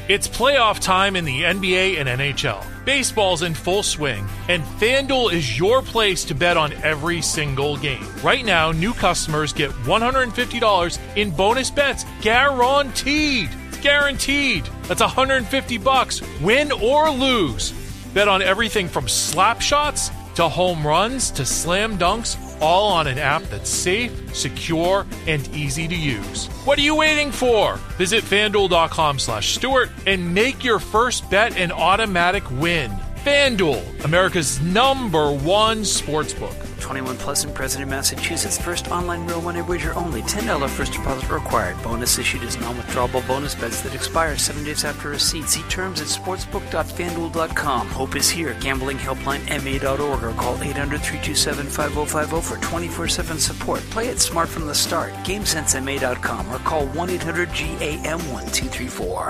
It's playoff time in the NBA and NHL. Baseball's in full swing, and FanDuel is your place to bet on every single game. Right now, new customers get $150 in bonus bets guaranteed. It's guaranteed. That's $150, win or lose. Bet on everything from slap shots to home runs to slam dunks, all on an app that's safe, secure, and easy to use. What are you waiting for? Visit FanDuel.com/Stewart and make your first bet an automatic win. FanDuel, America's #1 sportsbook. 21 plus and present in Massachusetts. First online real money wager only. $10 first deposit required. Bonus issued as non-withdrawable bonus bets that expire 7 days after receipt. See terms at sportsbook.fanduel.com. Hope is here. Gambling helpline ma.org or call 800-327-5050 for 24/7 support. Play it smart from the start. GameSenseMA.com or call 1-800-GAM-1234.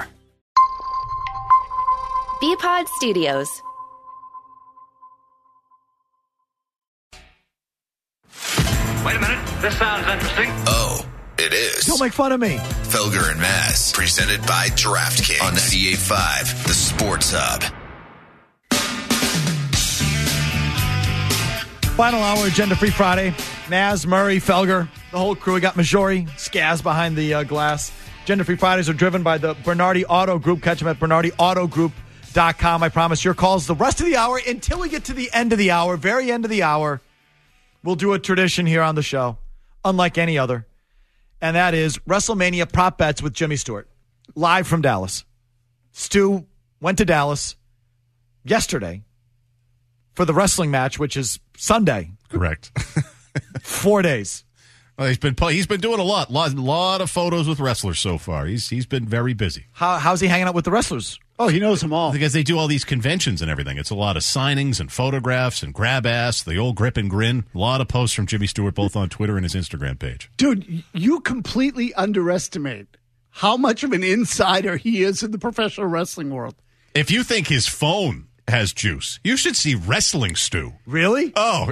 BPod Studios. Wait a minute. This sounds interesting. Oh, it is. Don't make fun of me. Felger and Mazz, presented by DraftKings on 98.5, the Sports Hub. Final hour, Agenda Free Friday. Mazz, Murray, Felger, the whole crew. We got Majori, Skaz behind the glass. Agenda Free Fridays are driven by the Bernardi Auto Group. Catch them at BernardiAutoGroup.com. I promise your calls the rest of the hour until we get to the end of the hour, very end of the hour. We'll do a tradition here on the show, unlike any other, and that is WrestleMania prop bets with Jimmy Stewart, live from Dallas. Stu went to Dallas yesterday for the wrestling match, which is Sunday. Correct. 4 days. Well, he's been doing a lot of photos with wrestlers so far. He's been very busy. How's he hanging out with the wrestlers? Oh, he knows them all. Because they do all these conventions and everything. It's a lot of signings and photographs and grab ass, the old grip and grin. A lot of posts from Jimmy Stewart, both on Twitter and his Instagram page. Dude, you completely underestimate how much of an insider he is in the professional wrestling world. If you think his phone has juice, you should see Wrestling Stu. Really? Oh,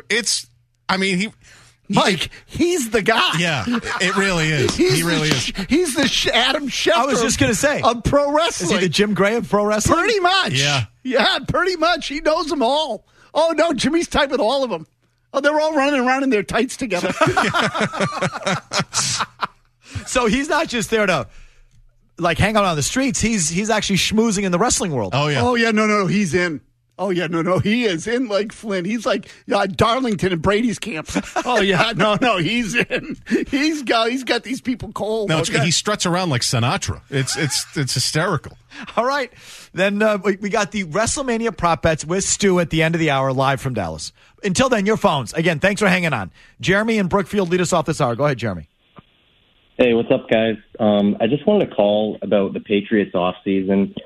Mike, he's the guy. Yeah, it really is. He really is. He's the Adam Schefter. I was just going to say. Of pro wrestling. Is he the Jim Gray of pro wrestling? Pretty much. Yeah. Yeah, pretty much. He knows them all. Oh, no, Jimmy's tight with all of them. Oh, they're all running around in their tights together. So he's not just there to, hang out on the streets. He's actually schmoozing in the wrestling world. Oh, yeah. Oh, yeah, no, he's in. Oh, yeah, no, he is in like Flynn. He's like Darlington in Brady's camp. Oh, yeah, no, he's in. He's got these people cold. No, he struts around like Sinatra. It's hysterical. All right. Then we got the WrestleMania prop bets with Stu at the end of the hour, live from Dallas. Until then, your phones. Again, thanks for hanging on. Jeremy in Brookfield, lead us off this hour. Go ahead, Jeremy. Hey, what's up, guys? I just wanted to call about the Patriots offseason.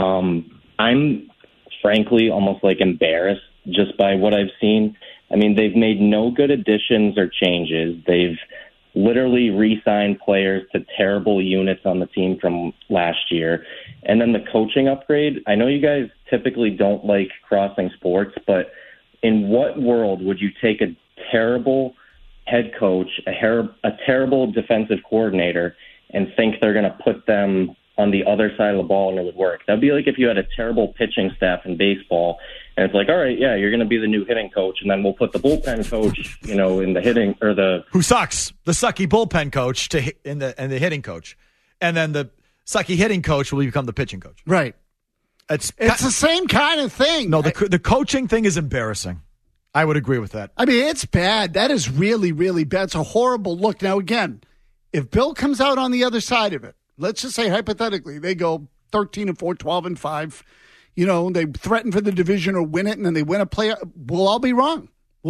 I'm frankly almost embarrassed just by what I've seen. I mean, they've made no good additions or changes. They've literally re-signed players to terrible units on the team from last year. And then the coaching upgrade, I know you guys typically don't like crossing sports, but in what world would you take a terrible head coach, a terrible defensive coordinator, and think they're going to put them on the other side of the ball and it would work? That'd be like if you had a terrible pitching staff in baseball and it's like, all right, yeah, you're going to be the new hitting coach, and then we'll put the bullpen coach, in the hitting or the who sucks, the sucky bullpen coach and the hitting coach, and then the sucky hitting coach will become the pitching coach. Right. It's the same kind of thing. No, the coaching thing is embarrassing. I would agree with that. I mean, it's bad. That is really, really bad. It's a horrible look. Now, again, if Bill comes out on the other side of it, let's just say hypothetically, they go 13-4, 12-5. They threaten for the division or win it, and then they win a playoff. We'll all be wrong.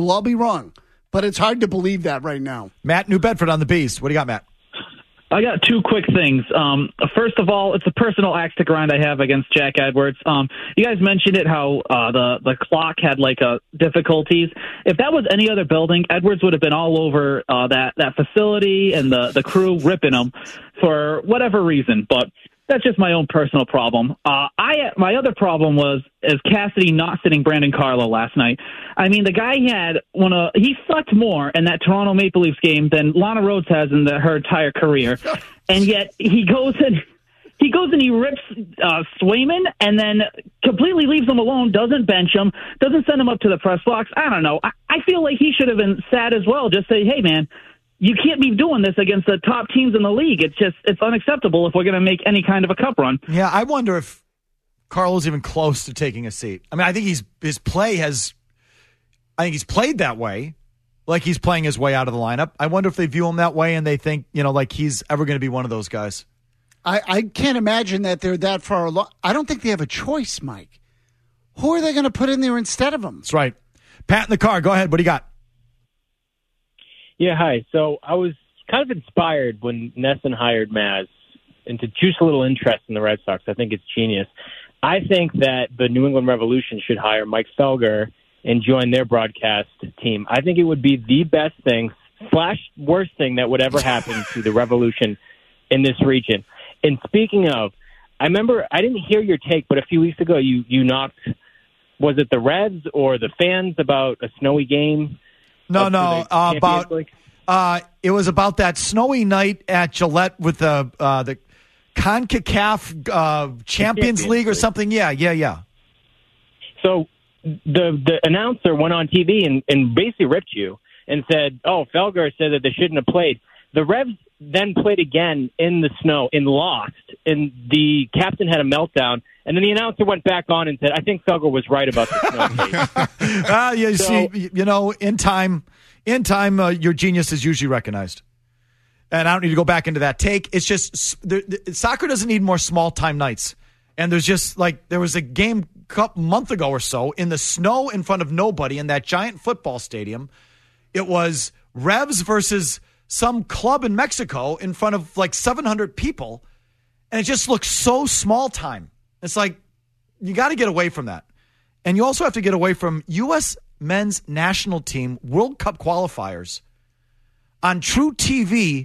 But it's hard to believe that right now. Matt, New Bedford on the Beast. What do you got, Matt? I got two quick things. First of all, it's a personal axe to grind I have against Jack Edwards. You guys mentioned it, how the clock had difficulties. If that was any other building, Edwards would have been all over that facility and the crew ripping him for whatever reason. But that's just my own personal problem. My other problem is Cassidy not sitting Brandon Carlo last night. I mean, the guy he sucked more in that Toronto Maple Leafs game than Lana Rhoades has in her entire career, and yet he goes and He goes and he rips Swayman and then completely leaves him alone, doesn't bench him, doesn't send him up to the press box. I don't know. I feel like he should have been sad as well. Just say, hey, man, you can't be doing this against the top teams in the league. It's unacceptable if we're going to make any kind of a cup run. Yeah, I wonder if Carlo's even close to taking a seat. I mean, I think he's played that way, like he's playing his way out of the lineup. I wonder if they view him that way and they think, like he's ever going to be one of those guys. I can't imagine that they're that far along. I don't think they have a choice, Mike. Who are they going to put in there instead of him? That's right. Pat in the car, go ahead. What do you got? Yeah, hi. So I was kind of inspired when Nesson hired Maz and to juice a little interest in the Red Sox. I think it's genius. I think that the New England Revolution should hire Mike Felger and join their broadcast team. I think it would be the best thing / worst thing that would ever happen to the Revolution in this region. And speaking of, I remember, I didn't hear your take, but a few weeks ago you knocked, was it the Reds or the fans about a snowy game? No, it was about that snowy night at Gillette with the CONCACAF Champions League or something. Yeah. So the announcer went on TV and basically ripped you and said, oh, Felger said that they shouldn't have played. The Revs then played again in the snow and lost, and the captain had a meltdown. And then the announcer went back on and said, I think Felger was right about the snow case. In time, your genius is usually recognized. And I don't need to go back into that take. It's just soccer doesn't need more small-time nights. And there's just there was a game a month ago or so in the snow in front of nobody in that giant football stadium. It was Revs versus some club in Mexico in front of 700 people. And it just looks so small-time. It's you got to get away from that. And you also have to get away from U.S. men's national team World Cup qualifiers on True TV,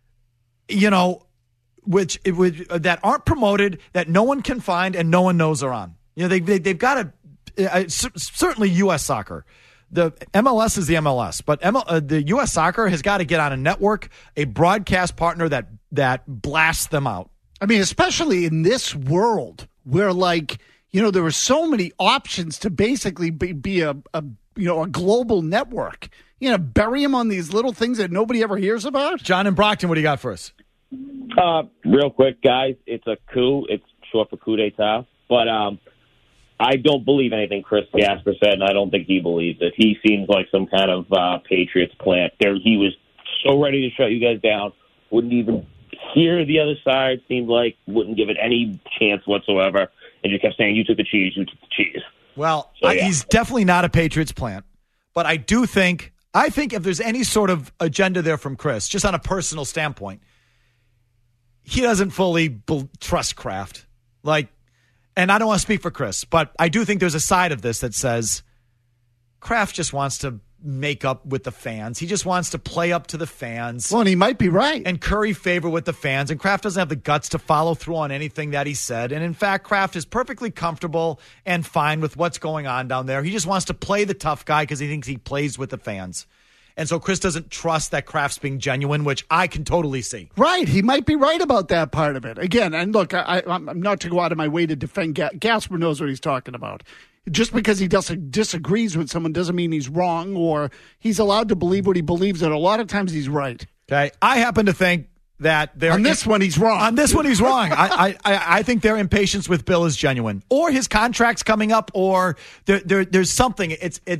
that aren't promoted, that no one can find and no one knows are on. They've got to, certainly U.S. soccer. The MLS is the MLS, but the U.S. soccer has got to get on a network, a broadcast partner that blasts them out. I mean, especially in this world where, there are so many options to basically be a global network. Bury them on these little things that nobody ever hears about. John in Brockton, what do you got for us? Real quick, guys, it's a coup. It's short for coup d'etat. But I don't believe anything Chris Gasper said, and I don't think he believes it. He seems like some kind of Patriots plant. He was so ready to shut you guys down, wouldn't even hear the other side, seemed like, wouldn't give it any chance whatsoever, and just kept saying, you took the cheese, you took the cheese. Well, he's definitely not a Patriots plant, but I think if there's any sort of agenda there from Chris, just on a personal standpoint, he doesn't fully trust Kraft. And I don't want to speak for Chris, but I do think there's a side of this that says Kraft just wants to make up with the fans. He just wants to play up to the fans. Well, and he might be right. And curry favor with the fans. And Kraft doesn't have the guts to follow through on anything that he said. And in fact, Kraft is perfectly comfortable and fine with what's going on down there. He just wants to play the tough guy because he thinks he plays with the fans. And so Chris doesn't trust that Kraft's being genuine, which I can totally see. Right. He might be right about that part of it. Again, and look, I'm not to go out of my way to defend Gasper knows what he's talking about. Just because he disagrees with someone doesn't mean he's wrong or he's allowed to believe what he believes, and a lot of times he's right. Okay. I happen to think that on this one he's wrong. On this one he's wrong. I think their impatience with Bill is genuine. Or his contract's coming up, or there's something.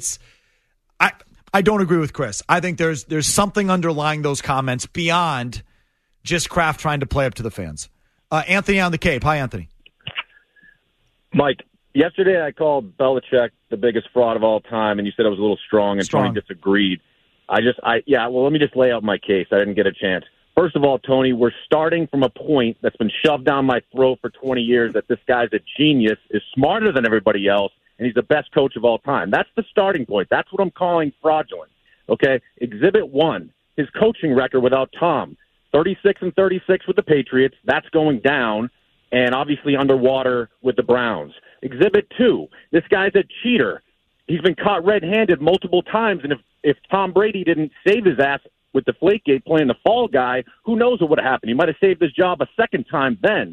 I don't agree with Chris. I think there's something underlying those comments beyond just Kraft trying to play up to the fans. Anthony on the Cape. Hi, Anthony. Mike, yesterday I called Belichick the biggest fraud of all time, and you said I was a little strong, and Tony disagreed. Let me just lay out my case. I didn't get a chance. First of all, Tony, we're starting from a point that's been shoved down my throat for 20 years that this guy's a genius, is smarter than everybody else, and he's the best coach of all time. That's the starting point. That's what I'm calling fraudulent. Okay? Exhibit 1, his coaching record without Tom. 36-36 with the Patriots. That's going down, and obviously underwater with the Browns. Exhibit 2, this guy's a cheater. He's been caught red-handed multiple times, and if Tom Brady didn't save his ass with Deflategate playing the fall guy, who knows what would have happened? He might have saved his job a second time then.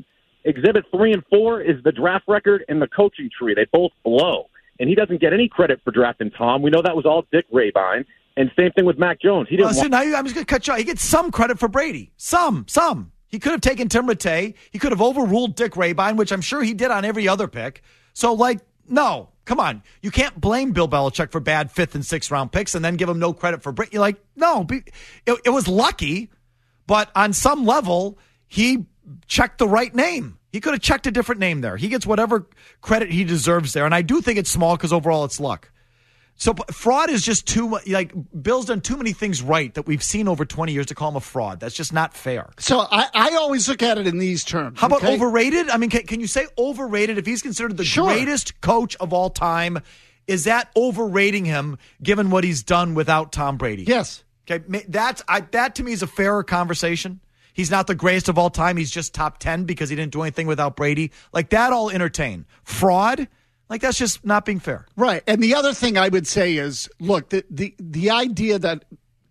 Exhibit 3 and 4 is the draft record and the coaching tree. They both blow. And he doesn't get any credit for drafting Tom. We know that was all Dick Rabine. And same thing with Mac Jones. He didn't. Now I'm just going to cut you off. He gets some credit for Brady. Some. He could have taken Tim Rattay. He could have overruled Dick Rabine, which I'm sure he did on every other pick. So, no, come on. You can't blame Bill Belichick for bad 5th and 6th round picks and then give him no credit for Brady. You're no, it was lucky, but on some level, he checked the right name. He could have checked a different name there. He gets whatever credit he deserves there. And I do think it's small because overall it's luck. So fraud is just too much. Bill's done too many things right that we've seen over 20 years to call him a fraud. That's just not fair. So I always look at it in these terms. How about overrated? I mean, can you say overrated if he's considered the greatest coach of all time? Is that overrating him given what he's done without Tom Brady? Yes. Okay, that to me is a fairer conversation. He's not the greatest of all time. He's just top 10 because he didn't do anything without Brady. That I'll entertain. Fraud? That's just not being fair. Right. And the other thing I would say is, look, the idea that,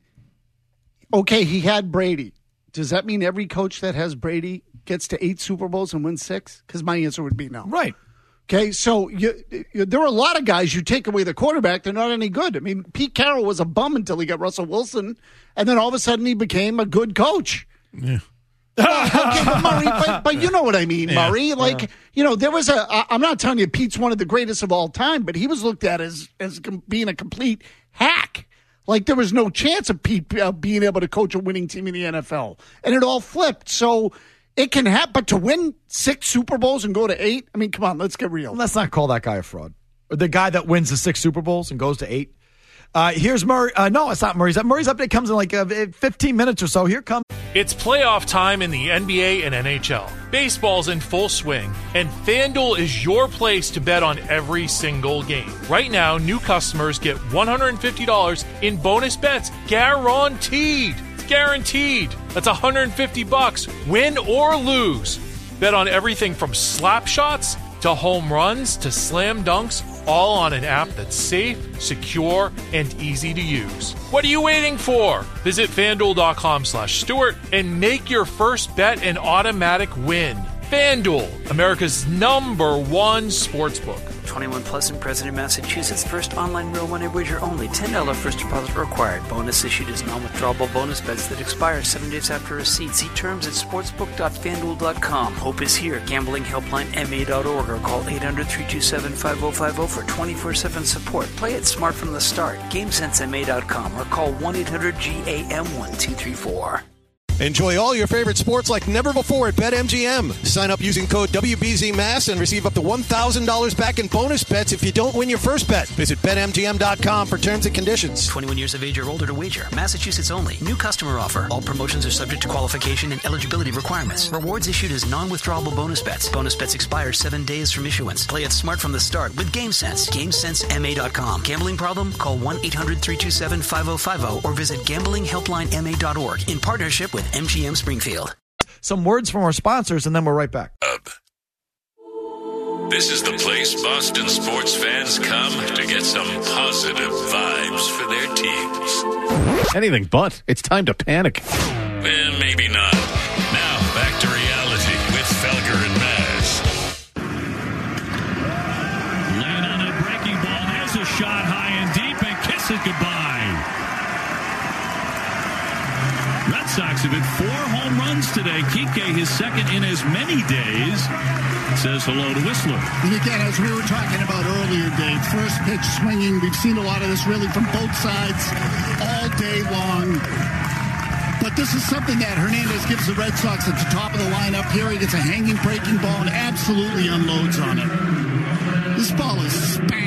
okay, he had Brady. Does that mean every coach that has Brady gets to 8 Super Bowls and wins 6? Because my answer would be no. Right. Okay, so there are a lot of guys, you take away the quarterback, they're not any good. I mean, Pete Carroll was a bum until he got Russell Wilson, and then all of a sudden he became a good coach. Yeah. Okay, but Murray, but you know what I mean, yeah. Murray. There was I'm not telling you Pete's one of the greatest of all time, but he was looked at as being a complete hack. There was no chance of Pete being able to coach a winning team in the NFL. And it all flipped. So it can happen. But to win 6 Super Bowls and go to 8, I mean, come on, let's get real. Let's not call that guy a fraud. Or the guy that wins the 6 Super Bowls and goes to 8. Here's Murray. No, it's not Murray's. Murray's update comes in 15 minutes or so. Here comes. It's playoff time in the NBA and NHL. Baseball's in full swing, and FanDuel is your place to bet on every single game. Right now, new customers get $150 in bonus bets guaranteed. It's guaranteed. That's $150, win or lose. Bet on everything from slap shots to home runs to slam dunks, all on an app that's safe, secure, and easy to use. What are you waiting for? Visit FanDuel.com/Stewart and make your first bet an automatic win. FanDuel, America's #1 sportsbook. 21 plus and present in Massachusetts. First online real money wager only. $10 first deposit required. Bonus issued as non-withdrawable bonus bets that expire 7 days after receipt. See terms at sportsbook.fanduel.com. Hope is here. Gambling helpline MA.org or call 800-327-5050 for 24/7 support. Play it smart from the start. GameSenseMA.com or call 1-800-GAM-1234. Enjoy all your favorite sports like never before at BetMGM. Sign up using code WBZMass and receive up to $1,000 back in bonus bets if you don't win your first bet. Visit BetMGM.com for terms and conditions. 21 years of age or older to wager. Massachusetts only. New customer offer. All promotions are subject to qualification and eligibility requirements. Rewards issued as non-withdrawable bonus bets. Bonus bets expire 7 days from issuance. Play it smart from the start with GameSense. GameSenseMA.com. Gambling problem? Call 1-800-327-5050 or visit gamblinghelplinema.org in partnership with MGM Springfield. Some words from our sponsors, and then we're right back. This is the place Boston sports fans come to get some positive vibes for their teams. Anything but. It's time to panic. Well, maybe not. Now, back to reality with Felger and Maz. Laying on a breaking ball. There's a shot high and deep, and kiss it goodbye. Red Sox have hit 4 home runs today. Kike, his second in as many days, says hello to Whistler. And again, as we were talking about earlier, Dave, first pitch swinging. We've seen a lot of this really from both sides all day long. But this is something that Hernandez gives the Red Sox at the top of the lineup. Here he gets a hanging breaking ball and absolutely unloads on it. This ball is spanked.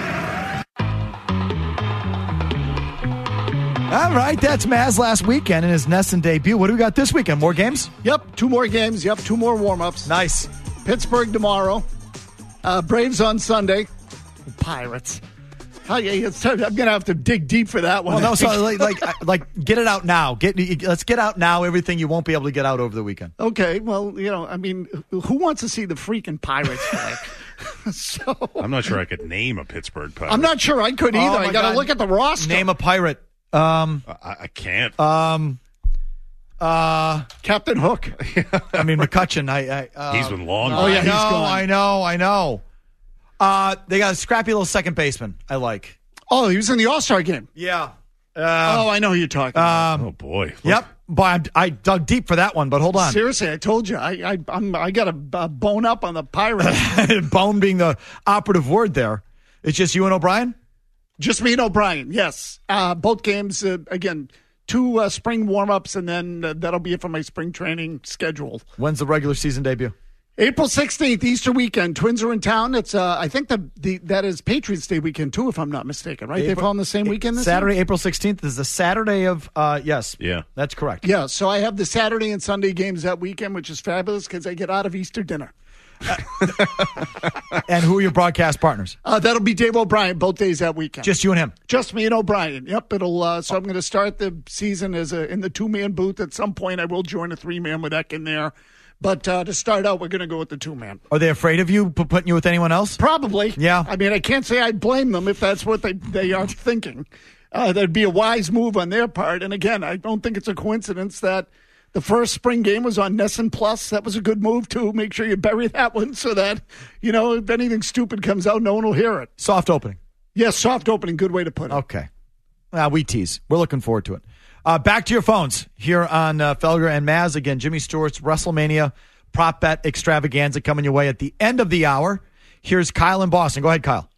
All right, that's Maz last weekend in his NESN debut. What do we got this weekend? More games? Yep, 2 more games. Yep, 2 more warm-ups. Nice. Pittsburgh tomorrow. Braves on Sunday. Pirates. I'm going to have to dig deep for that one. Well, no, so get it out now. Let's get out now everything you won't be able to get out over the weekend. Okay, well, I mean, who wants to see the freaking Pirates play? I'm not sure I could name a Pittsburgh Pirate. I'm not sure I could either. I got to look at the roster. Name a pirate. I can't. Captain Hook. I mean, McCutcheon. He's been long. Oh, yeah, he's gone. I know. They got a scrappy little second baseman I like. Oh, he was in the All-Star game. Yeah. I know who you're talking about. Oh, boy. Yep. But I dug deep for that one, but hold on. Seriously, I told you. I got a bone up on the Pirates. Bone being the operative word there. It's just you and O'Brien? Just me and O'Brien, yes. Both games, again, 2 spring warm-ups, and then that'll be it for my spring training schedule. When's the regular season debut? April 16th, Easter weekend. Twins are in town. It's I think that is Patriots Day weekend, too, if I'm not mistaken, right? They fall on the same weekend this Saturday, year? April 16th is the Saturday of, yes. Yeah. That's correct. Yeah, so I have the Saturday and Sunday games that weekend, which is fabulous because I get out of Easter dinner. And who are your broadcast partners? That'll be Dave O'Brien both days that weekend. Just you and him? Just me and O'Brien. Yep. It'll. So I'm going to start the season in the 2-man booth. At some point, I will join a 3-man with Eck in there. But to start out, we're going to go with the 2-man. Are they afraid of you putting you with anyone else? Probably. Yeah. I mean, I can't say I blame them if that's what they are thinking. That'd be a wise move on their part. And again, I don't think it's a coincidence that the first spring game was on NESN Plus. That was a good move, too. Make sure you bury that one so that, if anything stupid comes out, no one will hear it. Soft opening. Yes, soft opening. Good way to put it. Okay. We tease. We're looking forward to it. Back to your phones here on Felger and Maz. Again, Jimmy Stewart's WrestleMania prop bet extravaganza coming your way at the end of the hour. Here's Kyle in Boston. Go ahead, Kyle.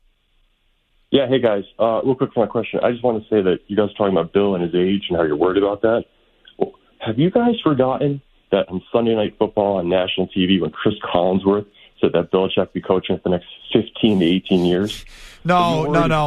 Yeah, hey, guys. Real quick for my question. I just want to say that you guys are talking about Bill and his age and how you're worried about that. Well, have you guys forgotten that on Sunday Night Football on national TV when Chris Collinsworth said that Belichick will be coaching for the next 15 to 18 years? No.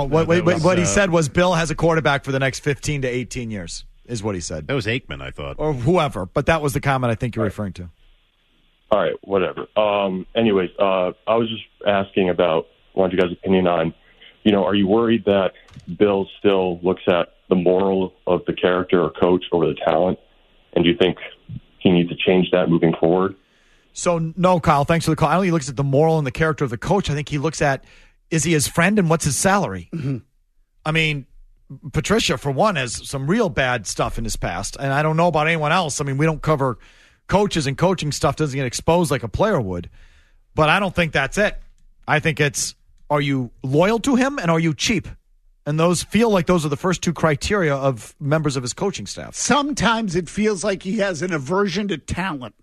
What he said was Bill has a quarterback for the next 15 to 18 years. Is what he said. That was Aikman, I thought. Or whoever, but that was the comment I think you're referring to. All right, whatever. Anyways, I was just asking about, wanted you guys' opinion on, are you worried that Bill still looks at the moral of the character or coach over the talent? And do you think he needs to change that moving forward? So, no, Kyle, thanks for the call. I don't think he looks at the moral and the character of the coach. I think he looks at, is he his friend and what's his salary? Mm-hmm. I mean, Patricia, for one, has some real bad stuff in his past, and I don't know about anyone else. I mean, we don't cover coaches, and coaching stuff doesn't get exposed like a player would, but I don't think that's it. I think it's, are you loyal to him and are you cheap? And those feel like those are the first 2 criteria of members of his coaching staff. Sometimes it feels like he has an aversion to talent.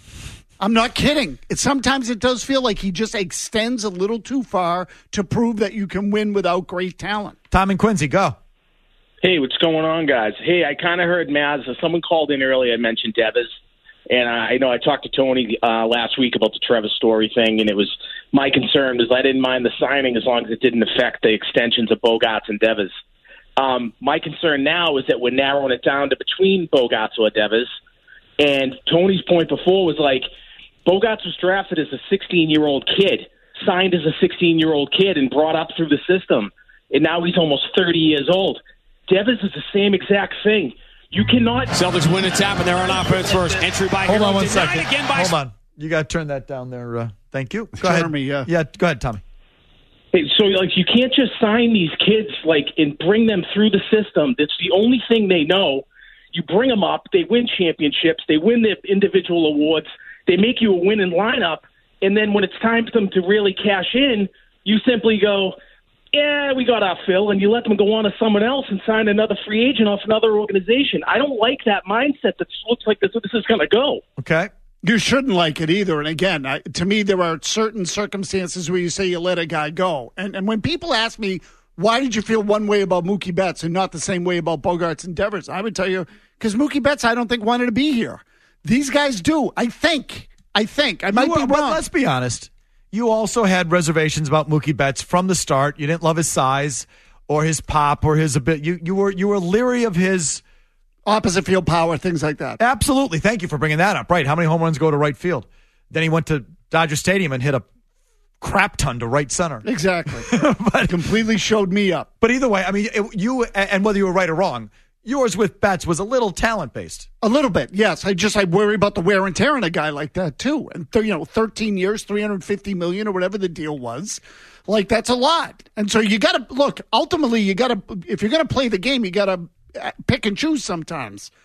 I'm not kidding. Sometimes it does feel like he just extends a little too far to prove that you can win without great talent. Tom and Quincy, go. Hey, what's going on, guys? Hey, I kind of heard Maz. Someone called in earlier. I mentioned Devers. And I know I talked to Tony last week about the Trevor Story thing, and it was my concern is I didn't mind the signing as long as it didn't affect the extensions of Bogaerts and Devers. My concern now is that we're narrowing it down to between Bogaerts or Devers. And Tony's point before was like Bogaerts was drafted as a 16-year-old kid, signed as a 16-year-old kid, and brought up through the system. And now he's almost 30 years old. Devers is the same exact thing. You cannot. Celtics win a tap, and they're on offense first. Entry by Hold Hero. on one Denied second. again by Hold on. You got to turn that down there. Thank you. Go ahead. Jeremy, yeah. Yeah, go ahead, Tommy. Hey, so, you can't just sign these kids, and bring them through the system. That's the only thing they know. You bring them up, they win championships, they win their individual awards, they make you a winning lineup, and then when it's time for them to really cash in, you simply go, yeah, we got our fill, and you let them go on to someone else and sign another free agent off another organization. I don't like that mindset that looks like this is going to go. Okay. You shouldn't like it either. And again, to me, there are certain circumstances where you say you let a guy go. And when people ask me, why did you feel one way about Mookie Betts and not the same way about Bogaerts and Devers? I would tell you, because Mookie Betts, I don't think wanted to be here. These guys do. I think. I might be wrong. But let's be honest. You also had reservations about Mookie Betts from the start. You didn't love his size or his pop or his ability. You were leery of his opposite field power, things like that. Absolutely. Thank you for bringing that up. Right. How many home runs go to right field? Then he went to Dodger Stadium and hit a crap ton to right center. Exactly. But completely showed me up. But either way, I mean, you and whether you were right or wrong, yours with Betts was a little talent-based. A little bit, yes. I worry about the wear and tear in a guy like that, too. And, 13 years, $350 million or whatever the deal was. That's a lot. And so you got to, look, ultimately, if you're going to play the game, you got to pick and choose sometimes.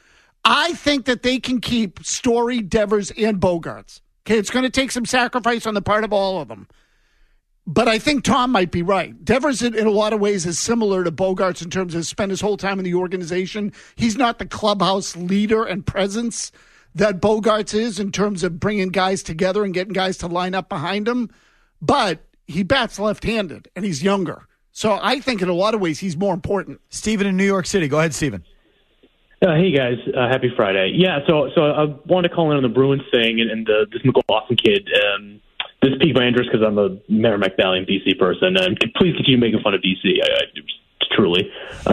I think that they can keep Story, Devers, and Bogaerts. Okay, it's going to take some sacrifice on the part of all of them. But I think Tom might be right. Devers, in a lot of ways, is similar to Bogaerts in terms of spend his whole time in the organization. He's not the clubhouse leader and presence that Bogaerts is in terms of bringing guys together and getting guys to line up behind him. But he bats left-handed, and he's younger. So I think in a lot of ways he's more important. Steven in New York City. Go ahead, Steven. Hey, guys. Happy Friday. Yeah, so I wanted to call in on the Bruins thing and this McLaughlin kid. This piqued my interest because I'm a Merrimack Valley and BC person. And please continue making fun of BC, truly.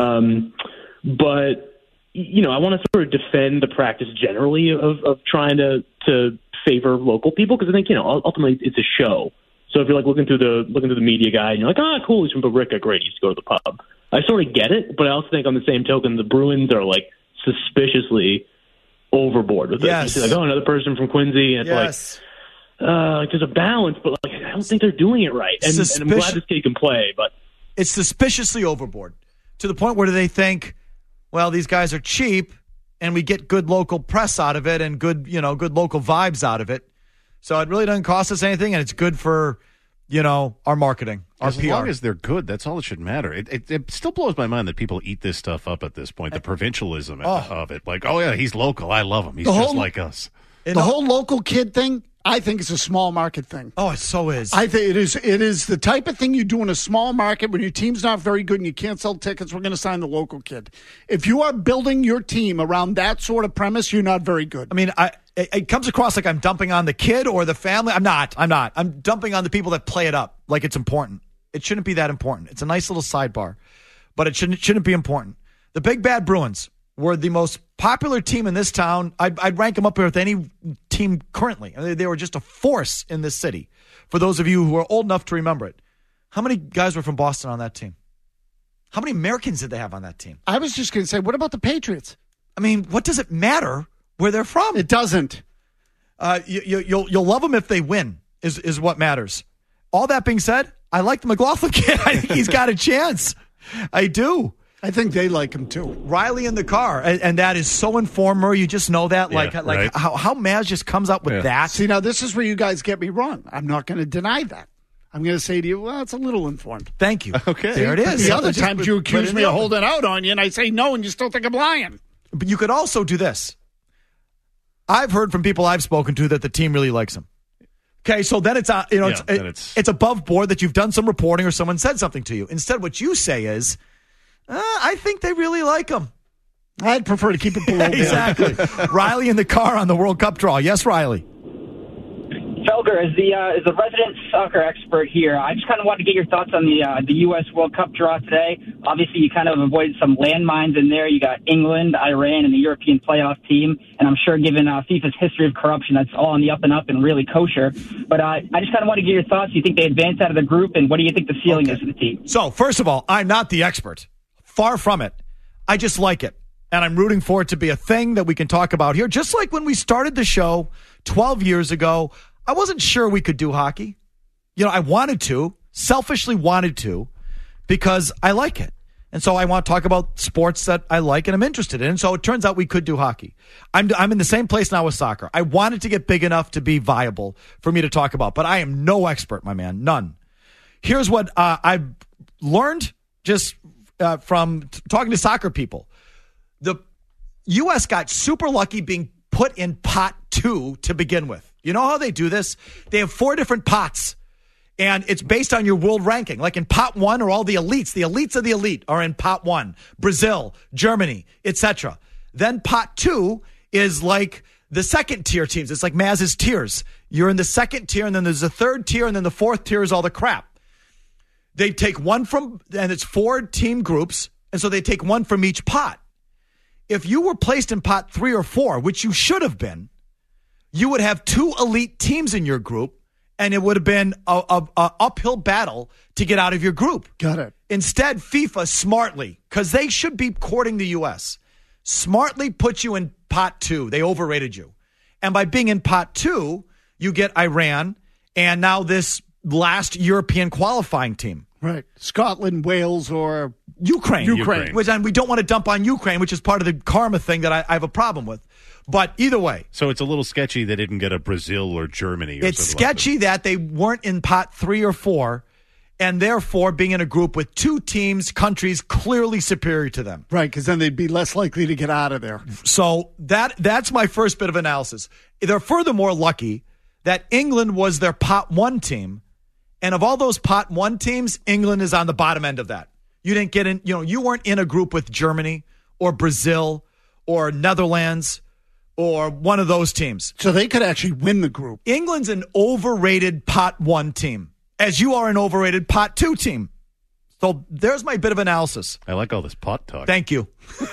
But, I want to sort of defend the practice generally of trying to favor local people because I think, ultimately it's a show. So if you're like looking through the media guide and you're like, cool, he's from Billerica, great, he used to go to the pub. I sort of get it, but I also think on the same token, the Bruins are like suspiciously overboard with this. Yes. It's like, another person from Quincy, and it's like there's a balance, but like I don't think they're doing it right. And I'm glad this kid can play, but it's suspiciously overboard to the point where they think, well, these guys are cheap, and we get good local press out of it and good local vibes out of it. So it really doesn't cost us anything, and it's good for, our marketing, our PR. As long as they're good, that's all that should matter. It still blows my mind that people eat this stuff up at this point, the provincialism of it. Like, oh, yeah, he's local. I love him. He's just like us. The whole local kid thing, I think it's a small market thing. Oh, it so is. I think it is. It is the type of thing you do in a small market when your team's not very good and you can't sell tickets. We're going to sign the local kid. If you are building your team around that sort of premise, you're not very good. I mean, it comes across like I'm dumping on the kid or the family. I'm not. I'm dumping on the people that play it up like it's important. It shouldn't be that important. It's a nice little sidebar, but it shouldn't be important. The Big Bad Bruins were the most popular team in this town. I'd rank them up here with any team currently. They were just a force in this city. For those of you who are old enough to remember it, how many guys were from Boston on that team? How many Americans did they have on that team? I was just going to say, what about the Patriots? I mean, what does it matter where they're from? It doesn't. You'll love them if they win, is what matters. All that being said, I like the McLaughlin kid. I think he's got a chance. I do. I think they like him too. Riley in the car, and that is so informer. You just know that, right. how Maz just comes up with that. See, now this is where you guys get me wrong. I'm not going to deny that. I'm going to say to you, well, it's a little informed. Thank you. Okay, there it is. The other times you accuse me of holding out on you, and I say no, and you still think I'm lying. But you could also do this. I've heard from people I've spoken to that the team really likes him. Okay, so then it's above board that you've done some reporting or someone said something to you. Instead, what you say is, I think they really like him. I'd prefer to keep it below there. Exactly. Riley in the car on the World Cup draw. Yes, Riley. Felger, as the resident soccer expert here, I just kind of wanted to get your thoughts on the U.S. World Cup draw today. Obviously, you kind of avoided some landmines in there. You got England, Iran, and the European playoff team. And I'm sure given FIFA's history of corruption, that's all on the up and up and really kosher. But I just kind of want to get your thoughts. Do you think they advance out of the group? And what do you think the ceiling is for the team? So, first of all, I'm not the expert. Far from it. I just like it. And I'm rooting for it to be a thing that we can talk about here. Just like when we started the show 12 years ago, I wasn't sure we could do hockey. I wanted to, selfishly wanted to, because I like it. And so I want to talk about sports that I like and I'm interested in. And so it turns out we could do hockey. I'm in the same place now with soccer. I wanted to get big enough to be viable for me to talk about, but I am no expert, my man. None. Here's what I've learned just from talking to soccer people. The U.S. got super lucky being put in pot 2 to begin with. You know how they do this? They have 4 different pots, and it's based on your world ranking. Like in pot 1 are all the elites. The elites of the elite are in pot 1. Brazil, Germany, etc. Then pot 2 is like the second tier teams. It's like Maz's tiers. You're in the second tier, and then there's a third tier, and then the fourth tier is all the crap. They take one from, and it's 4 team groups, and so they take one from each pot. If you were placed in pot 3 or 4, which you should have been, you would have 2 elite teams in your group, and it would have been a uphill battle to get out of your group. Got it. Instead, FIFA smartly, because they should be courting the U.S., smartly put you in pot 2. They overrated you. And by being in pot 2, you get Iran and now this last European qualifying team. Right. Scotland, Wales, or Ukraine. Which we don't want to dump on Ukraine, which is part of the karma thing that I have a problem with. But either way. So it's a little sketchy they didn't get a Brazil or Germany. Or it's sketchy that they weren't in pot 3 or 4, and therefore being in a group with 2 teams, countries clearly superior to them. Right, because then they'd be less likely to get out of there. So that's my first bit of analysis. They're furthermore lucky that England was their pot 1 team, and of all those pot 1 teams, England is on the bottom end of that. You didn't get in, you weren't in a group with Germany or Brazil or Netherlands or one of those teams. So they could actually win the group. England's an overrated pot 1 team, as you are an overrated pot 2 team. So there's my bit of analysis. I like all this pot talk. Thank you.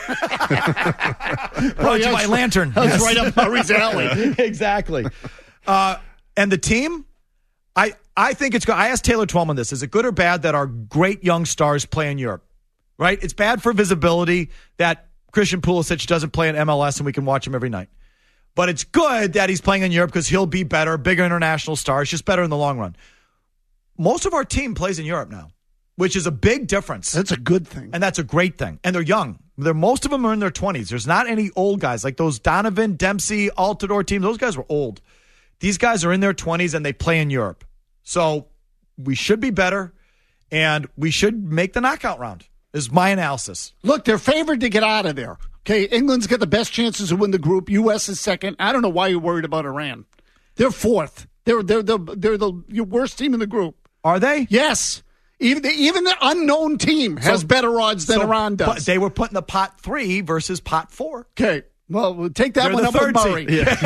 Brought you by Lantern. That's right up Murray's alley. Exactly. And the team, I think it's good. I asked Taylor Twellman this. Is it good or bad that our great young stars play in Europe? Right? It's bad for visibility that Christian Pulisic doesn't play in MLS and we can watch him every night. But it's good that he's playing in Europe because he'll be better, bigger international stars, just better in the long run. Most of our team plays in Europe now, which is a big difference. That's a good thing. And that's a great thing. And they're young. Most of them are in their 20s. There's not any old guys like those Donovan, Dempsey, Altidore teams. Those guys were old. These guys are in their 20s and they play in Europe. So we should be better and we should make the knockout round. Is my analysis. Look, they're favored to get out of there. Okay, England's got the best chances to win the group. U.S. is second. I don't know why you're worried about Iran. They're fourth. They're the worst team in the group. Are they? Yes. Even the unknown team has better odds than Iran does. But they were put in the pot 3 versus pot 4. Okay. Well, we'll take that one up with Murray.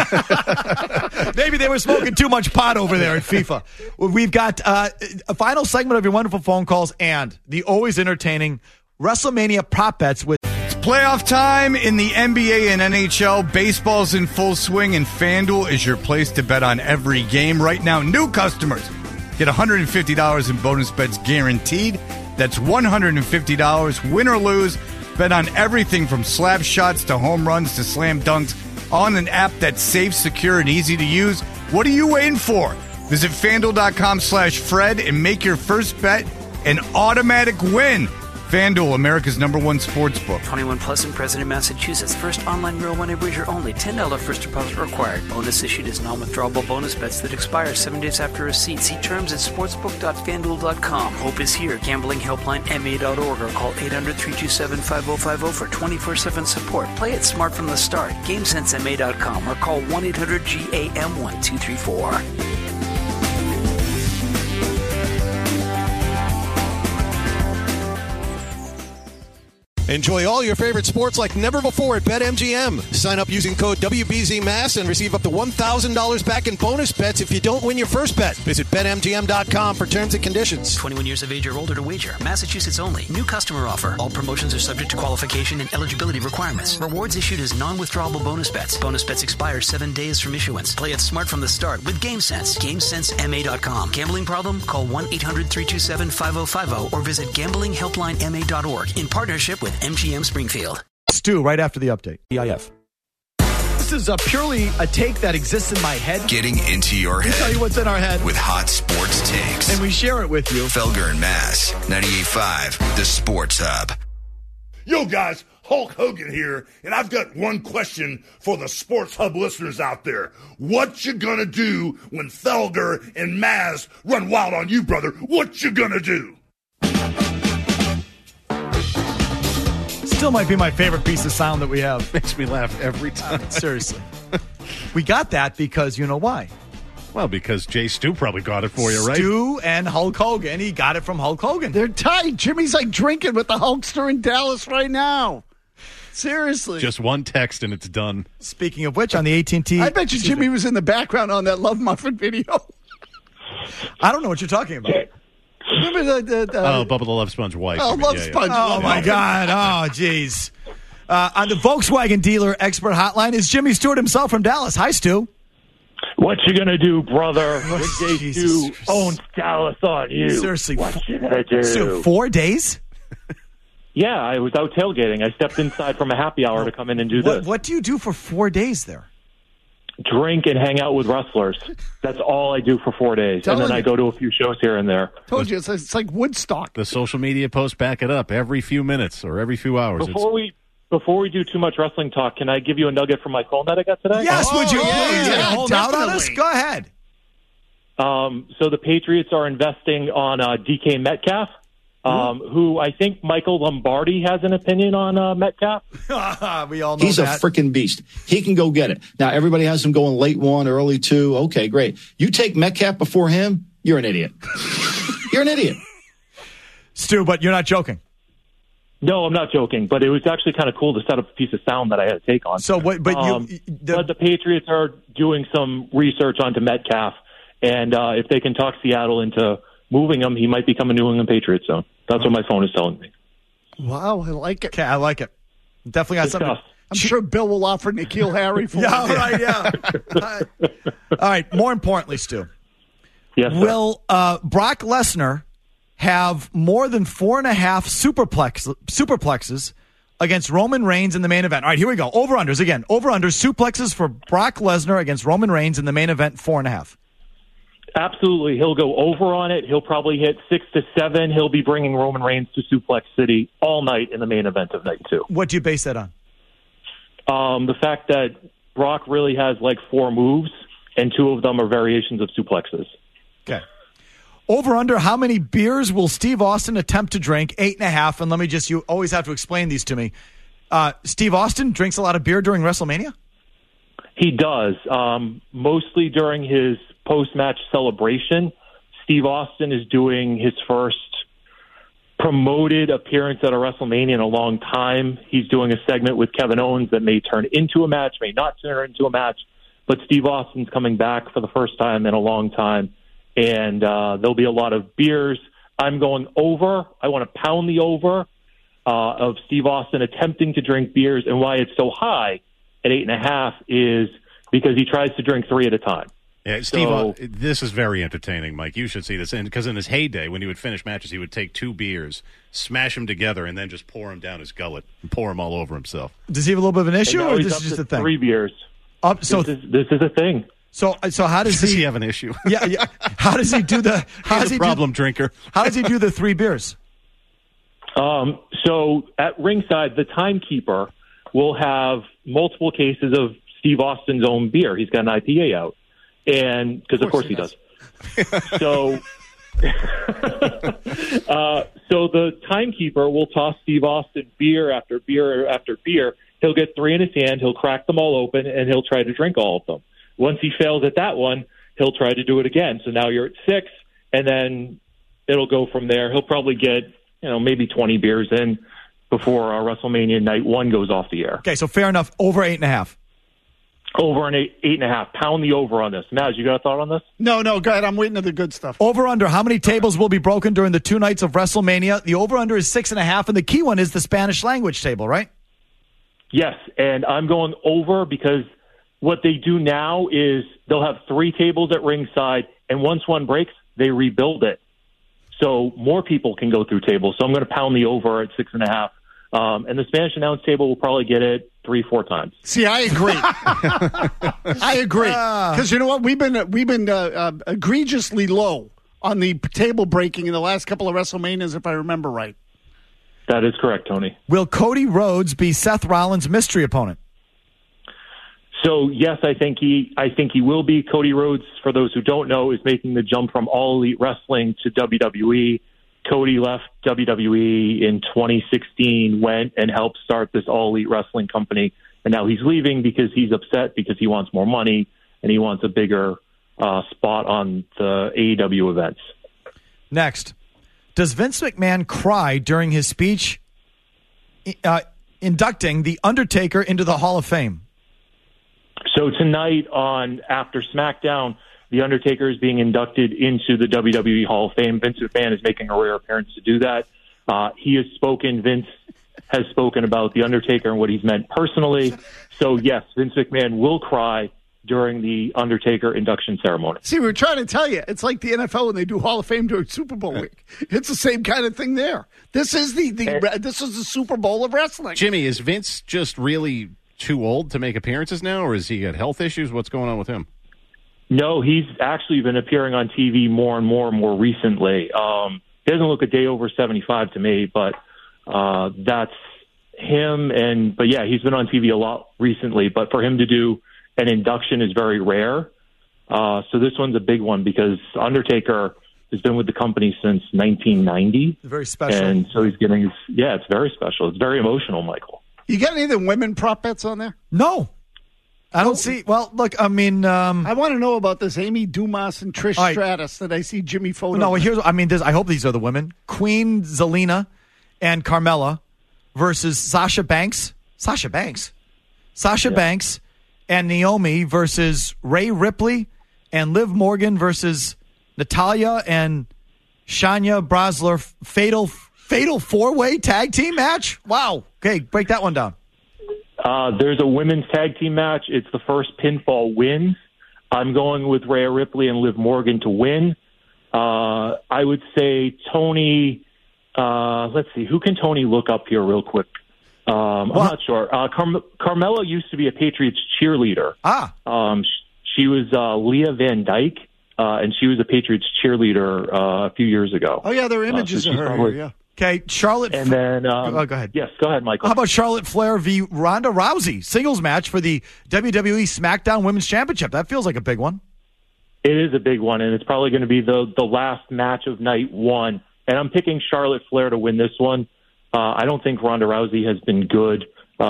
Yeah. Maybe they were smoking too much pot over there at FIFA. We've got a final segment of your wonderful phone calls and the always entertaining WrestleMania prop bets with. It's playoff time in the NBA and NHL. Baseball's in full swing, and FanDuel is your place to bet on every game. Right now, new customers get $150 in bonus bets guaranteed. That's $150, win or lose. Bet on everything from slap shots to home runs to slam dunks on an app that's safe, secure, and easy to use. What are you waiting for? Visit FanDuel.com/Fred and make your first bet an automatic win. FanDuel, America's #1 sportsbook. 21 plus and present in Massachusetts. First online real money wager only. $10 first deposit required. Bonus issued as non-withdrawable bonus bets that expire 7 days after receipt. See terms at sportsbook.fanduel.com. Hope is here. Gambling helpline MA.org or call 800-327-5050 for 24/7 support. Play it smart from the start. GameSenseMA.com or call 1-800-GAM-1234. Enjoy all your favorite sports like never before at BetMGM. Sign up using code WBZMASS and receive up to $1,000 back in bonus bets if you don't win your first bet. Visit BetMGM.com for terms and conditions. 21 years of age or older to wager. Massachusetts only. New customer offer. All promotions are subject to qualification and eligibility requirements. Rewards issued as non-withdrawable bonus bets. Bonus bets expire 7 days from issuance. Play it smart from the start with GameSense. GameSenseMA.com. Gambling problem? Call 1-800-327-5050 or visit gamblinghelplinema.org in partnership with MGM Springfield. Stu, right after the update. EIF. This is purely a take that exists in my head. Getting into your head. We tell you what's in our head. With hot sports takes. And we share it with you. Felger and Mass, 98.5, the Sports Hub. Yo, guys, Hulk Hogan here, and I've got one question for the Sports Hub listeners out there. What you gonna do when Felger and Maz run wild on you, brother? What you gonna do? Still might be my favorite piece of sound that we have. Makes me laugh every time. Seriously. We got that because you know why. Well, because Jay Stu probably got it for you, right? Stu and Hulk Hogan. He got it from Hulk Hogan. They're tight. Jimmy's like drinking with the Hulkster in Dallas right now. Seriously. Just one text and it's done. Speaking of which, on the AT&T... I bet you Jimmy was in the background on that Love Muffin video. I don't know what you're talking about. Remember Bubba the Love Sponge wife. Oh, Love Sponge. Oh, my God. Oh, jeez. On the Volkswagen dealer expert hotline is Jimmy Stewart himself from Dallas. Hi, Stu. What you gonna do, brother? When Jay Stu owns Dallas on you. Seriously. What you gonna do? Stu, 4 days? Yeah, I was out tailgating. I stepped inside from a happy hour to come in and do this. What do you do for 4 days there? drink and hang out with wrestlers. That's all I do for 4 days. And then I go to a few shows here and there. Told you, it's like Woodstock. The social media posts back it up every few minutes or every few hours. Before we do too much wrestling talk, can I give you a nugget from my phone that I got today? Yes, would you please? Hold out on us? Go ahead. So the Patriots are investing on DK Metcalf, who I think Michael Lombardi has an opinion on Metcalf. We all know He's a freaking beast. He can go get it. Now, everybody has him going late 1, early 2. Okay, great. You take Metcalf before him, you're an idiot. You're an idiot. Stu, but you're not joking. No, I'm not joking, but it was actually kind of cool to set up a piece of sound that I had to take on. So, but the Patriots are doing some research onto Metcalf, and if they can talk Seattle into moving him, he might become a New England Patriot. So that's what my phone is telling me. Wow, I like it. Okay, I like it. Definitely got something. I'm sure Bill will offer N'Keal Harry for yeah, right, yeah. All right, more importantly, Stu. Yes, sir. Will Brock Lesnar have more than 4.5 superplexes against Roman Reigns in the main event? All right, here we go. Over-unders again. Over-under suplexes for Brock Lesnar against Roman Reigns in the main event, 4.5. Absolutely. He'll go over on it. He'll probably hit 6 to 7. He'll be bringing Roman Reigns to Suplex City all night in the main event of night 2. What do you base that on? The fact that Brock really has like 4 moves, and 2 of them are variations of suplexes. Okay. Over under, how many beers will Steve Austin attempt to drink? 8.5. And let me just, you always have to explain these to me. Steve Austin drinks a lot of beer during WrestleMania? He does. Mostly during his post-match celebration. Steve Austin is doing his first promoted appearance at a WrestleMania in a long time. He's doing a segment with Kevin Owens that may turn into a match, may not turn into a match. But Steve Austin's coming back for the first time in a long time. And there'll be a lot of beers. I'm going over. I want to pound the over of Steve Austin attempting to drink beers. And why it's so high at 8.5 is because he tries to drink 3 at a time. Yeah, Steve, this is very entertaining, Mike. You should see this. Because in his heyday, when he would finish matches, he would take 2 beers, smash them together, and then just pour them down his gullet and pour them all over himself. Does he have a little bit of an issue, or this is just a thing? 3 beers. This is a thing. So how does he have an issue? Yeah. How does he do the? He's a problem drinker. How does he do the 3 beers? So at ringside, the timekeeper will have multiple cases of Steve Austin's own beer. He's got an IPA out, and because of course he does. So, so the timekeeper will toss Steve Austin beer after beer after beer. He'll get 3 in his hand. He'll crack them all open, and he'll try to drink all of them. Once he fails at that one, he'll try to do it again. So now you're at 6, and then it'll go from there. He'll probably get, maybe 20 beers in before WrestleMania night 1 goes off the air. Okay, so fair enough. Over 8.5. Over an 8.5. Pound the over on this. Naz, you got a thought on this? No, go ahead. I'm waiting for the good stuff. Over under, how many tables will be broken during the 2 nights of WrestleMania? The over under is 6.5, and the key one is the Spanish language table, right? Yes, and I'm going over because what they do now is they'll have 3 tables at ringside, and once one breaks, they rebuild it. So more people can go through tables. So I'm going to pound the over at 6.5. And the Spanish announce table will probably get it 3-4 times. See, I agree. I agree. Because you know what? We've been egregiously low on the table breaking in the last couple of WrestleManias, if I remember right. That is correct, Tony. Will Cody Rhodes be Seth Rollins' mystery opponent? So yes, I think he will be. Cody Rhodes, for those who don't know, is making the jump from All Elite Wrestling to WWE. Cody left WWE in 2016, went and helped start this All Elite Wrestling company, and now he's leaving because he's upset because he wants more money and he wants a bigger spot on the AEW events. Next, does Vince McMahon cry during his speech inducting The Undertaker into the Hall of Fame? So tonight after SmackDown, The Undertaker is being inducted into the WWE Hall of Fame. Vince McMahon is making a rare appearance to do that. Vince has spoken about The Undertaker and what he's meant personally. So yes, Vince McMahon will cry during the Undertaker induction ceremony. See, we're trying to tell you, it's like the NFL when they do Hall of Fame during Super Bowl week. It's the same kind of thing there. This is the Super Bowl of wrestling. Jimmy, is Vince just really too old to make appearances now, or is he got health issues? What's going on with him? No, he's actually been appearing on TV more and more recently. He doesn't look a day over 75 to me, but that's him. But yeah, he's been on TV a lot recently. But for him to do an induction is very rare. So this one's a big one because Undertaker has been with the company since 1990. Very special. And so he's getting it's very special. It's very emotional, Michael. You got any of the women prop bets on there? No. I don't see. Well, look, I mean, I want to know about this Amy Dumas and Trish Stratus that I see Jimmy photo. No, I hope these are the women: Queen Zelina and Carmella versus Sasha Banks. Banks and Naomi versus Rhea Ripley and Liv Morgan versus Natalya and Shayna Baszler. Fatal four-way tag team match. Wow. Okay, break that one down. There's a women's tag team match. It's the first pinfall wins. I'm going with Rhea Ripley and Liv Morgan to win. I would say Tony. Let's see. Who can Tony look up here real quick? I'm not sure. Carmella used to be a Patriots cheerleader. She was Leah Van Dyke, and she was a Patriots cheerleader a few years ago. Oh, yeah, there are images of her here, yeah. Okay, Charlotte. And then, go ahead. Yes, go ahead, Michael. How about Charlotte Flair v. Ronda Rousey singles match for the WWE SmackDown Women's Championship? That feels like a big one. It is a big one, and it's probably going to be the last match of night one. And I'm picking Charlotte Flair to win this one. I don't think Ronda Rousey has been good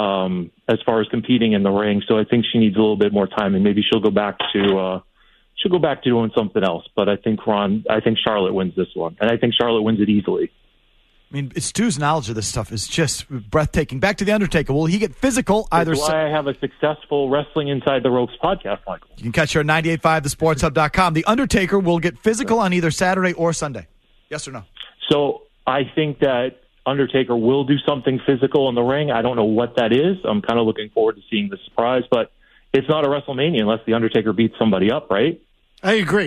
as far as competing in the ring, so I think she needs a little bit more time, and maybe she'll go back to doing something else. But I think Charlotte wins this one, and I think Charlotte wins it easily. I mean, Stu's knowledge of this stuff is just breathtaking. Back to The Undertaker. Will he get physical? That's why I have a successful Wrestling Inside the Ropes podcast, Michael. You can catch her at 98.5thesportshub.com. The Undertaker will get physical on either Saturday or Sunday. Yes or no? So I think that Undertaker will do something physical in the ring. I don't know what that is. I'm kind of looking forward to seeing the surprise, but it's not a WrestleMania unless the Undertaker beats somebody up, right? I agree.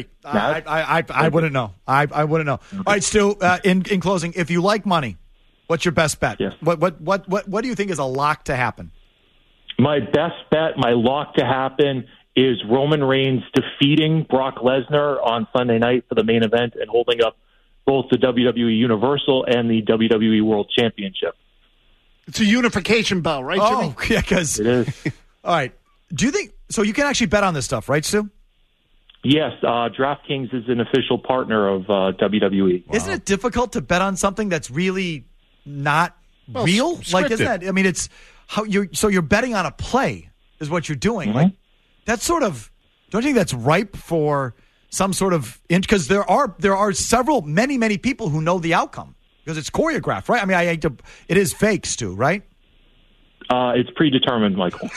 I wouldn't know. I wouldn't know. All right, Stu. In closing, if you like money, what's your best bet? Yes. What do you think is a lock to happen? My best bet, my lock to happen, is Roman Reigns defeating Brock Lesnar on Sunday night for the main event and holding up both the WWE Universal and the WWE World Championship. It's a unification bell, right, Jimmy? Oh, yeah, because it is. All right. Do you think so? You can actually bet on this stuff, right, Stu? Yes, DraftKings is an official partner of WWE. Wow. Isn't it difficult to bet on something that's really not real? Scripted. Like, isn't that? I mean, it's how you're betting on a play is what you're doing. Mm-hmm. Like, that's sort of. Don't you think that's ripe for some sort of? Because there are many people who know the outcome because it's choreographed, right? I mean, it is fake, Stu, right? It's predetermined, Michael.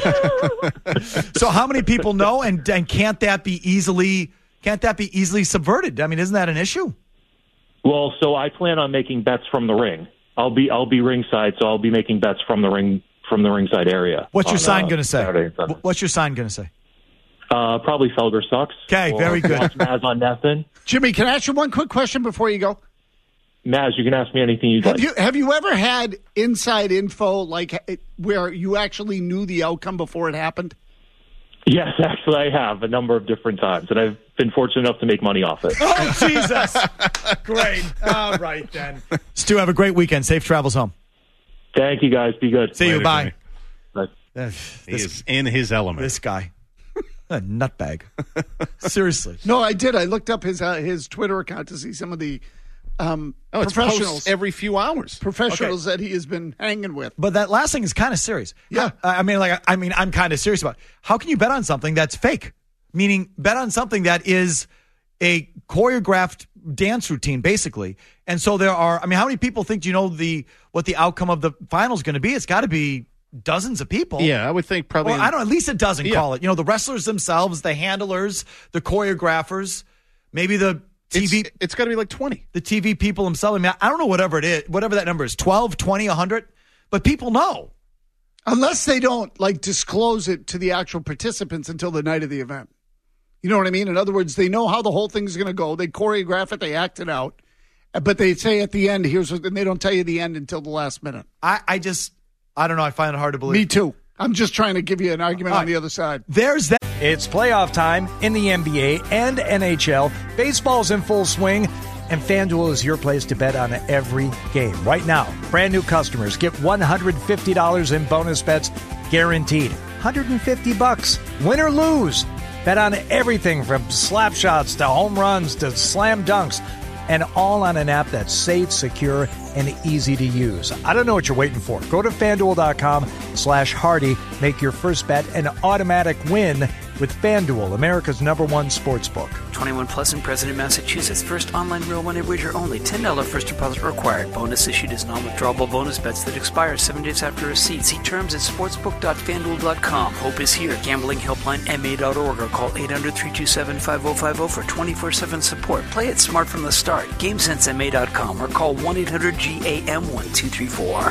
So how many people know, and can't that be easily subverted? I mean, isn't that an issue? Well, so I plan on making bets from the ring. I'll be ringside, so I'll be making bets from the ringside area. What's your sign going to say? Saturday and Sunday. What's your sign going to say? Probably Felger sucks. Okay, very good. Maz on nothing. Jimmy, can I ask you one quick question before you go? Maz, you can ask me anything you'd like. Have you ever had inside info like where you actually knew the outcome before it happened? Yes, actually, I have a number of different times, and I've been fortunate enough to make money off it. Oh, Jesus. Great. All right, then. Stu, have a great weekend. Safe travels home. Thank you, guys. Be good. See you. Bye. Bye. He is in his element. This guy. A nutbag. Seriously. No, I did. I looked up his Twitter account to see some of the professionals every few hours. Professionals that he has been hanging with. But that last thing is kind of serious. Yeah. I'm kind of serious about it. How can you bet on something that's fake? Meaning bet on something that is a choreographed dance routine, basically. And so there are, how many people think, do you know what the outcome of the final is going to be? It's got to be dozens of people. Yeah, I would think probably. Well, I don't know, at least a dozen, call it. The wrestlers themselves, the handlers, the choreographers, maybe the TV. It's got to be like 20. The TV people themselves. I don't know whatever it is, whatever that number is, 12, 20, 100. But people know. Unless they don't disclose it to the actual participants until the night of the event. You know what I mean? In other words, they know how the whole thing's going to go. They choreograph it. They act it out. But they say at the end, and they don't tell you the end until the last minute. I don't know. I find it hard to believe. Me too. I'm just trying to give you an argument on the other side. There's that. It's playoff time in the NBA and NHL. Baseball's in full swing, and FanDuel is your place to bet on every game. Right now, brand new customers get $150 in bonus bets guaranteed. $150, win or lose. Bet on everything from slap shots to home runs to slam dunks, and all on an app that's safe, secure, and easy to use. I don't know what you're waiting for. Go to FanDuel.com/Hardy. Make your first bet an automatic win with FanDuel, America's #1 sportsbook. 21 plus and present in Massachusetts. First online real money wager only. $10 first deposit required. Bonus issued as non-withdrawable bonus bets that expire 7 days after receipt. See terms at sportsbook.fanduel.com. Hope is here. Gambling helpline MA.org or call 800-327-5050 for 24/7 support. Play it smart from the start. GameSenseMA.com or call 1-800-GAM-1234.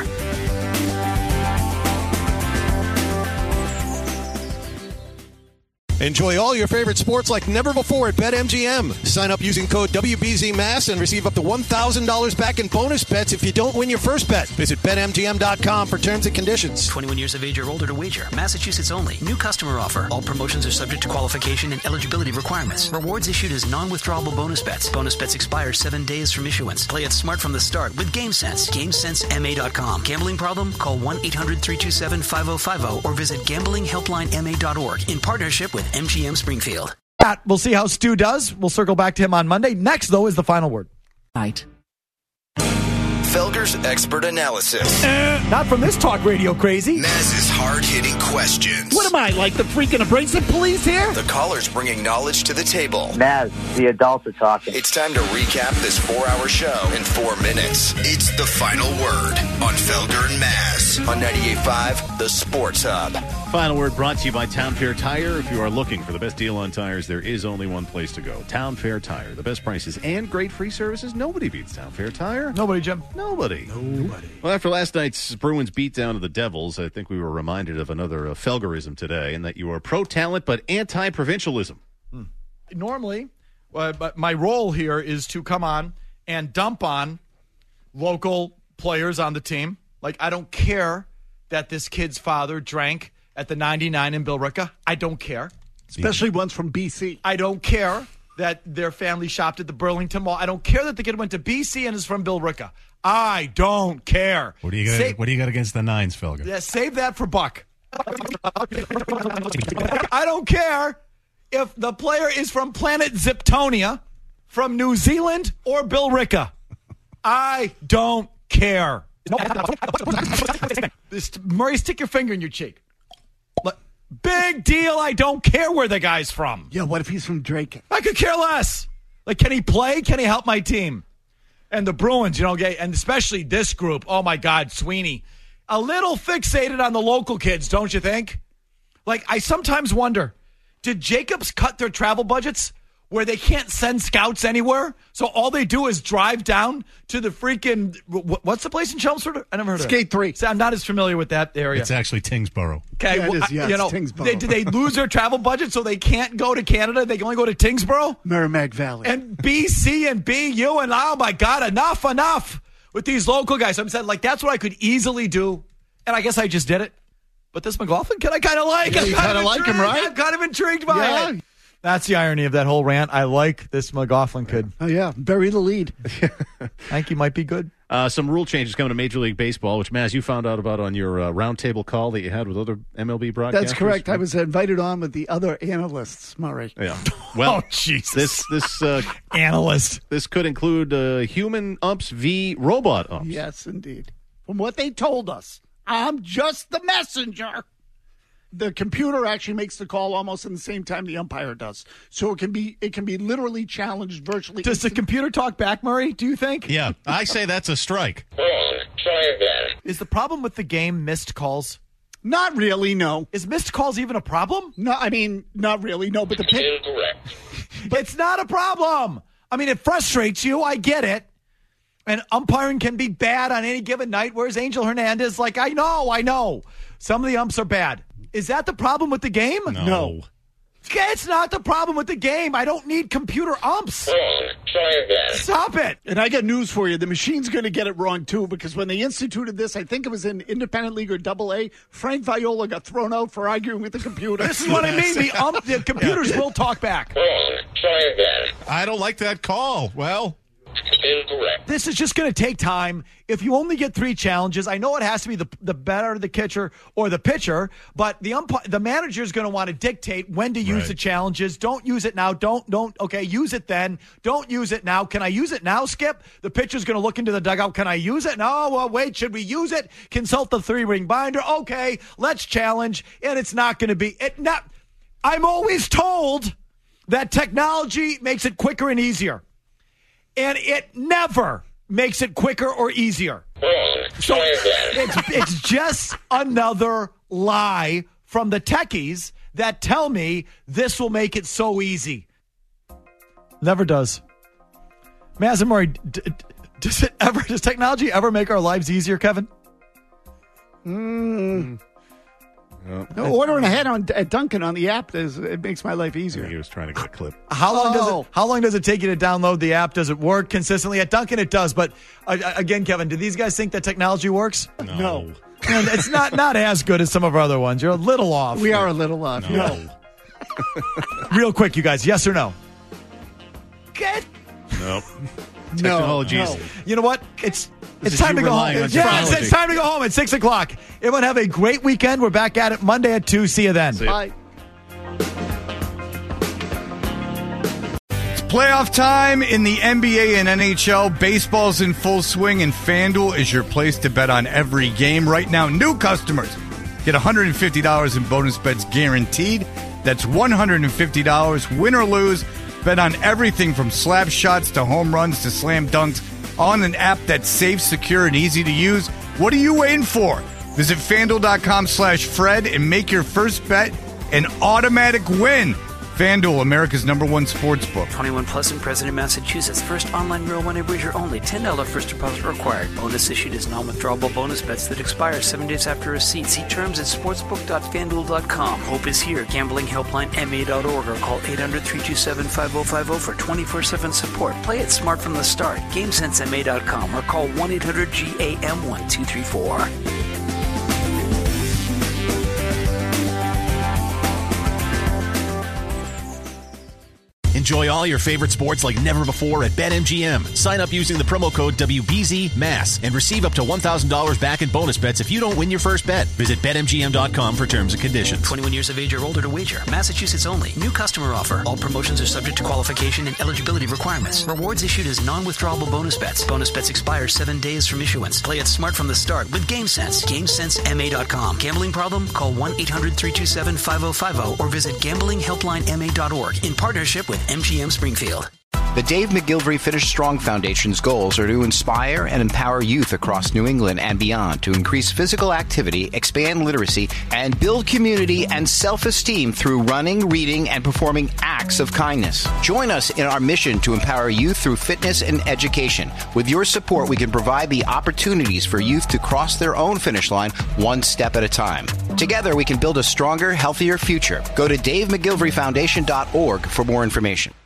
Enjoy all your favorite sports like never before at BetMGM. Sign up using code WBZMass and receive up to $1,000 back in bonus bets if you don't win your first bet. Visit BetMGM.com for terms and conditions. 21 years of age or older to wager. Massachusetts only. New customer offer. All promotions are subject to qualification and eligibility requirements. Rewards issued as non-withdrawable bonus bets. Bonus bets expire 7 days from issuance. Play it smart from the start with GameSense. GameSenseMA.com. Gambling problem? Call 1-800-327-5050 or visit gamblinghelplinema.org in partnership with MGM Springfield. We'll see how Stu does. We'll circle back to him on Monday. Next, though, is the final word. Right. Felger's expert analysis. Not from this talk radio crazy. Maz's hard-hitting questions. What am I, like the freaking abrasive police here? The callers bringing knowledge to the table. Maz, the adults are talking. It's time to recap this 4-hour show in 4 minutes. It's the final word on Felger and Maz on 98.5, The Sports Hub. Final word brought to you by Town Fair Tire. If you are looking for the best deal on tires, there is only one place to go. Town Fair Tire. The best prices and great free services. Nobody beats Town Fair Tire. Nobody, Jim. Nobody. Well, after last night's Bruins beatdown of the Devils, I think we were reminded of another Felgerism today, and that you are pro-talent but anti-provincialism. Normally, but my role here is to come on and dump on local players on the team. Like, I don't care that this kid's father drank at the 99 in Billerica. I don't care. Especially ones from BC. I don't care that their family shopped at the Burlington Mall. I don't care that the kid went to BC and is from Billerica. I don't care. What do you got against the Nines, Felger? Yeah, save that for Buck. I don't care if the player is from planet Ziptonia, from New Zealand, or Billerica. I don't care. Murray, stick your finger in your cheek. Big deal. I don't care where the guy's from. Yeah, what if he's from Drake? I could care less. Like, can he play? Can he help my team? And the Bruins, and especially this group. Oh, my God, Sweeney. A little fixated on the local kids, don't you think? Like, I sometimes wonder, did Jacobs cut their travel budgets where they can't send scouts anywhere? So all they do is drive down to the freaking, what's the place in Chelmsford? I never heard of it. Skate 3. So I'm not as familiar with that area. It's actually Tingsboro. Okay, yeah, it is, yeah, Tingsboro. Did they lose their travel budget so they can't go to Canada? They can only go to Tingsboro? Merrimack Valley. And BC and BU and, oh, my God, enough with these local guys. I'm saying, like, that's what I could easily do, and I guess I just did it. But this McLaughlin kid I kind of like. Yeah, you kind of like him, right? I'm kind of intrigued by it. That's the irony of that whole rant. I like this McLaughlin kid. Oh, yeah. Bury the lead. I think he might be good. Some rule changes coming to Major League Baseball, which, Maz, you found out about on your roundtable call that you had with other MLB broadcasters. That's correct. I was invited on with the other analysts, Murray. Yeah. Well, Jesus. This analyst. This could include human umps v. robot umps. Yes, indeed. From what they told us, I'm just the messenger. The computer actually makes the call almost in the same time the umpire does. So it can be literally challenged virtually. Does the computer talk back, Murray, do you think? Yeah, I say that's a strike. Try again. Is the problem with the game missed calls? Not really, no. Is missed calls even a problem? No, I mean, not really, no. But Incorrect. It's not a problem. I mean, it frustrates you. I get it. And umpiring can be bad on any given night, whereas Angel Hernandez, like, I know. Some of the umps are bad. Is that the problem with the game? No. It's not the problem with the game. I don't need computer umps. Try again. Stop it. And I got news for you. The machine's going to get it wrong, too, because when they instituted this, I think it was in Independent League or Double-A, Frank Viola got thrown out for arguing with the computer. This is what I mean. The computers will talk back. Try again. I don't like that call. Well, Incorrect. This is just going to take time. If you only get 3 challenges, I know it has to be the better the catcher or the pitcher, but the manager is going to want to dictate when to use the challenges. Don't use it now. Don't. Okay, use it then. Don't use it now. Can I use it now, Skip? The pitcher's going to look into the dugout. Can I use it? No, well, wait, should we use it? Consult the 3-ring binder. Okay, let's challenge, and it's not going to be it. I'm always told that technology makes it quicker and easier. And it never makes it quicker or easier. So it's just another lie from the techies that tell me this will make it so easy. Never does. Maz and Murray, does technology ever make our lives easier, Kevin? No, ordering ahead at Dunkin' on the app it makes my life easier. He was trying to get a clip. How long does it take you to download the app? Does it work consistently? At Dunkin' it does, but again, Kevin, do these guys think that technology works? No. And it's not as good as some of our other ones. You're a little off. We are a little off. No. Real quick, you guys, yes or no? Nope. Technology's. You know what? It's time to go home. It's time to go home at 6 o'clock. Everyone have a great weekend. We're back at it Monday at 2. See you then. Bye. It's playoff time in the NBA and NHL. Baseball's in full swing, and FanDuel is your place to bet on every game. Right now, new customers get $150 in bonus bets guaranteed. That's $150, win or lose. Bet on everything from slap shots to home runs to slam dunks on an app that's safe, secure, and easy to use. What are you waiting for? Visit FanDuel.com/Fred and make your first bet an automatic win. FanDuel, America's #1 sportsbook. 21 plus in President, Massachusetts. First online real money wager only. $10 first deposit required. Bonus issued as non-withdrawable bonus bets that expire 7 days after receipt. See terms at sportsbook.fanduel.com. Hope is here. GamblingHelplineMA.org or call 800-327-5050 for 24/7 support. Play it smart from the start. GameSenseMA.com or call 1-800-GAM-1234. Enjoy all your favorite sports like never before at BetMGM. Sign up using the promo code WBZMASS and receive up to $1,000 back in bonus bets if you don't win your first bet. Visit BetMGM.com for terms and conditions. 21 years of age or older to wager. Massachusetts only. New customer offer. All promotions are subject to qualification and eligibility requirements. Rewards issued as non-withdrawable bonus bets. Bonus bets expire 7 days from issuance. Play it smart from the start with GameSense. GameSenseMA.com. Gambling problem? Call 1-800-327-5050 or visit GamblingHelplineMA.org in partnership with MGM Springfield. The Dave McGilvery Finish Strong Foundation's goals are to inspire and empower youth across New England and beyond to increase physical activity, expand literacy, and build community and self-esteem through running, reading, and performing acts of kindness. Join us in our mission to empower youth through fitness and education. With your support, we can provide the opportunities for youth to cross their own finish line one step at a time. Together, we can build a stronger, healthier future. Go to DaveMcGilveryFoundation.org for more information.